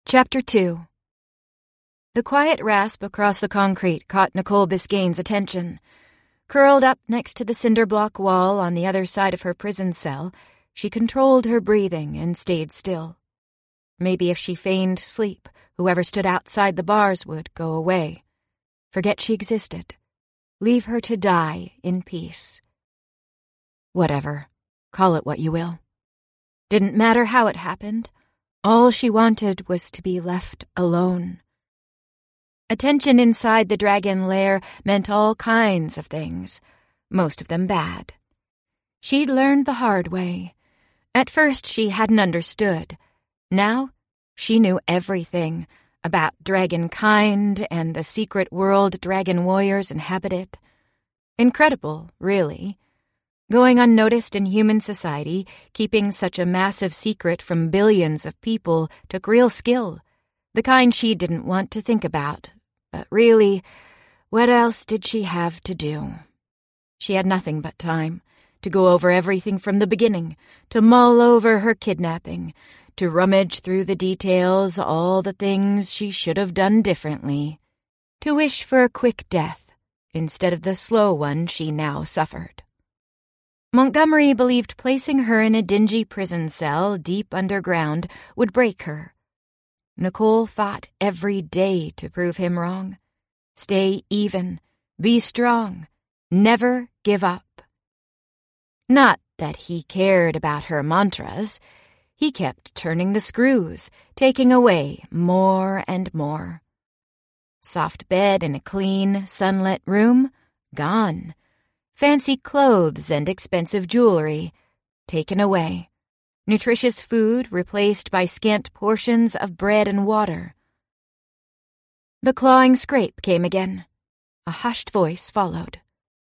Chapter 2. The quiet rasp across the concrete caught Nicole Biscayne's attention. Curled up next to the cinder block wall on the other side of her prison cell, she controlled her breathing and stayed still. Maybe if she feigned sleep, whoever stood outside the bars would go away. Forget she existed. Leave her to die in peace. Whatever. Call it what you will. Didn't matter how it happened. All she wanted was to be left alone. Attention inside the dragon lair meant all kinds of things, most of them bad. She'd learned the hard way. At first she hadn't understood. Now she knew everything about dragonkind and the secret world dragon warriors inhabited. Incredible, really. Going unnoticed in human society, keeping such a massive secret from billions of people took real skill, the kind she didn't want to think about. But really, what else did she have to do? She had nothing but time to go over everything from the beginning, to mull over her kidnapping, to rummage through the details, all the things she should have done differently, to wish for a quick death instead of the slow one she now suffered. Montgomery believed placing her in a dingy prison cell deep underground would break her. Nicole fought every day to prove him wrong. Stay even, be strong, never give up. Not that he cared about her mantras. He kept turning the screws, taking away more and more. Soft bed in a clean, sunlit room? Gone. Fancy clothes and expensive jewelry? Taken away. Nutritious food replaced by scant portions of bread and water. The clawing scrape came again. A hushed voice followed.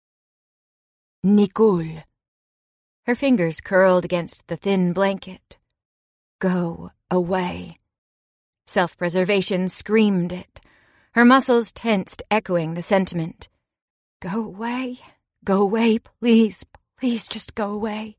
Nicole. Her fingers curled against the thin blanket. Go away. Self-preservation screamed it. Her muscles tensed, echoing the sentiment. Go away. Go away, please. Please just go away.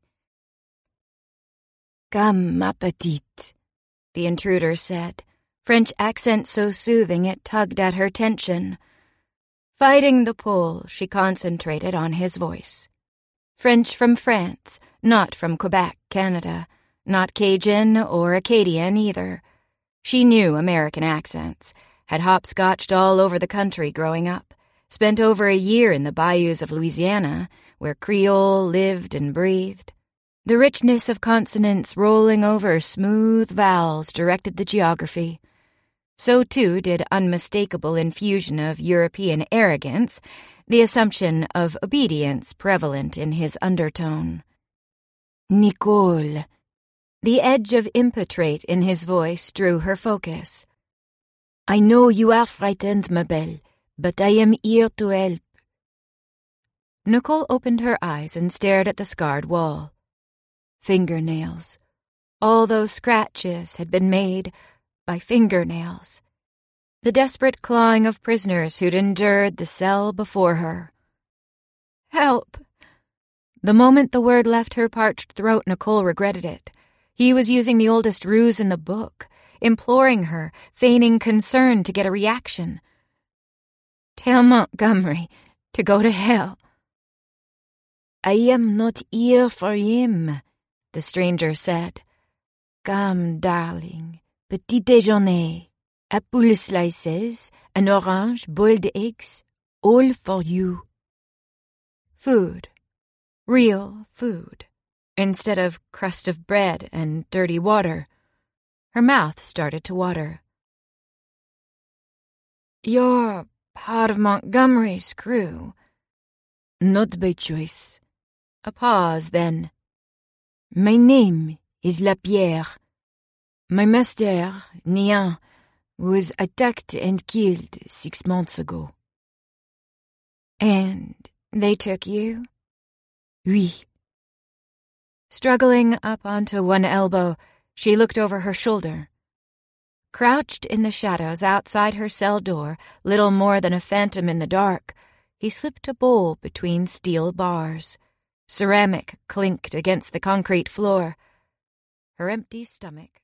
Come, ma petite, the intruder said, French accent so soothing it tugged at her tension. Fighting the pull, she concentrated on his voice. French from France, not from Quebec, Canada, not Cajun or Acadian either. She knew American accents, had hopscotched all over the country growing up, spent over a year in the bayous of Louisiana, where Creole lived and breathed. The richness of consonants rolling over smooth vowels directed the geography. So, too, did unmistakable infusion of European arrogance, the assumption of obedience prevalent in his undertone. Nicole. The edge of impetrate in his voice drew her focus. I know you are frightened, ma belle, but I am here to help. Nicole opened her eyes and stared at the scarred wall. Fingernails. All those scratches had been made by fingernails. The desperate clawing of prisoners who'd endured the cell before her. Help! The moment the word left her parched throat, Nicole regretted it. He was using the oldest ruse in the book, imploring her, feigning concern to get a reaction. Tell Montgomery to go to hell. I am not here for him, the stranger said. Come, darling, petit déjeuner, apple slices, an orange, boiled eggs, all for you. Food. Real food. Instead of crust of bread and dirty water. Her mouth started to water. You're part of Montgomery's crew. Not by choice. A pause, then. My name is Lapierre. My master, Nian, was attacked and killed 6 months ago. And they took you? Oui. Struggling up onto one elbow, she looked over her shoulder. Crouched in the shadows outside her cell door, little more than a phantom in the dark, he slipped a bowl between steel bars. Ceramic clinked against the concrete floor. Her empty stomach